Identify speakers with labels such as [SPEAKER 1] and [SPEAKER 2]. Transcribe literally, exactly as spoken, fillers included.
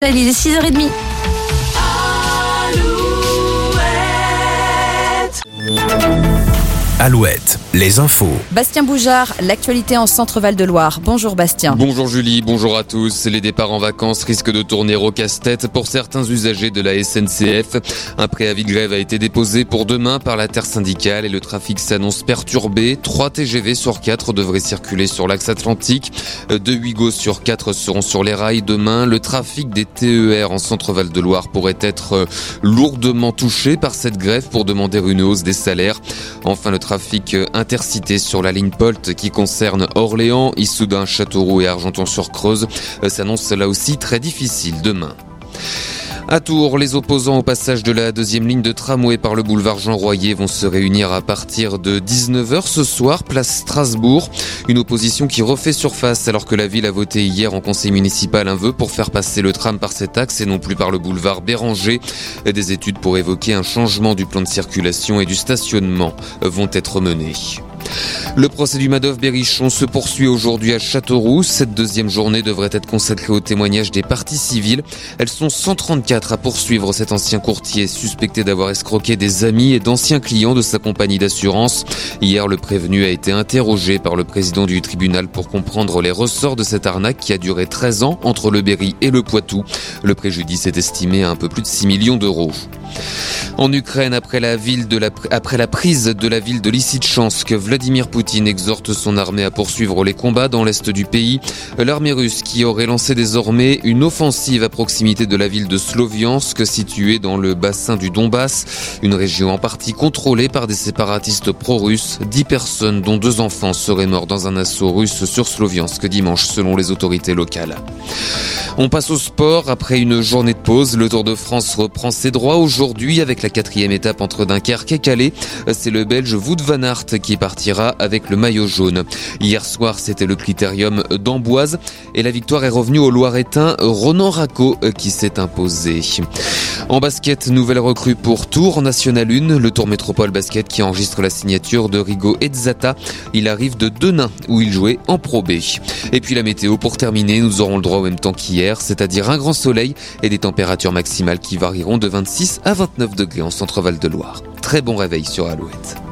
[SPEAKER 1] Il est six heures trente.
[SPEAKER 2] Alouette, les infos.
[SPEAKER 1] Bastien Boujard, l'actualité en Centre-Val de Loire. Bonjour Bastien.
[SPEAKER 3] Bonjour Julie, bonjour à tous. Les départs en vacances risquent de tourner au casse-tête pour certains usagers de la S N C F. Un préavis de grève a été déposé pour demain par l'intersyndicale et le trafic s'annonce perturbé. trois T G V sur quatre devraient circuler sur l'axe atlantique. deux Ouigo sur quatre seront sur les rails demain. Le trafic des T E R en Centre-Val de Loire pourrait être lourdement touché par cette grève pour demander une hausse des salaires. Enfin, le trafic intercité sur la ligne Polt qui concerne Orléans, Issoudun, Châteauroux et Argenton-sur-Creuse s'annonce là aussi très difficile demain. À Tours, les opposants au passage de la deuxième ligne de tramway par le boulevard Jean Royer vont se réunir à partir de dix-neuf heures ce soir, place Strasbourg. Une opposition qui refait surface alors que la ville a voté hier en conseil municipal un vœu pour faire passer le tram par cet axe et non plus par le boulevard Béranger. Des études pour évoquer un changement du plan de circulation et du stationnement vont être menées. Le procès du Madoff Berrichon se poursuit aujourd'hui à Châteauroux. Cette deuxième journée devrait être consacrée au témoignage des parties civiles. Elles sont cent trente-quatre à poursuivre cet ancien courtier suspecté d'avoir escroqué des amis et d'anciens clients de sa compagnie d'assurance. Hier, le prévenu a été interrogé par le président du tribunal pour comprendre les ressorts de cette arnaque qui a duré treize ans entre le Berry et le Poitou. Le préjudice est estimé à un peu plus de six millions d'euros. En Ukraine, après la, ville de la, après la prise de la ville de Lysychansk, Vladimir Poutine exhorte son armée à poursuivre les combats dans l'est du pays. L'armée russe qui aurait lancé désormais une offensive à proximité de la ville de Sloviansk, située dans le bassin du Donbass, une région en partie contrôlée par des séparatistes pro-russes. Dix personnes, dont deux enfants, seraient morts dans un assaut russe sur Sloviansk dimanche, selon les autorités locales. On passe au sport. Après une journée de pause, le Tour de France reprend ses droits aujourd'hui avec la quatrième étape entre Dunkerque et Calais. C'est le Belge Wout van Aert qui partira avec le maillot jaune. Hier soir, c'était le critérium d'Amboise et la victoire est revenue au Loiretain Ronan Racco qui s'est imposé. En basket, nouvelle recrue pour Tours National un, le Tours Métropole Basket qui enregistre la signature de Rigo Ezzata. Il arrive de Denain où il jouait en Pro B. Et puis la météo pour terminer, nous aurons le droit au même temps qu'hier, c'est-à-dire un grand soleil et des températures maximales qui varieront de vingt-six à vingt-neuf degrés en Centre-Val de Loire. Très bon réveil sur Alouette.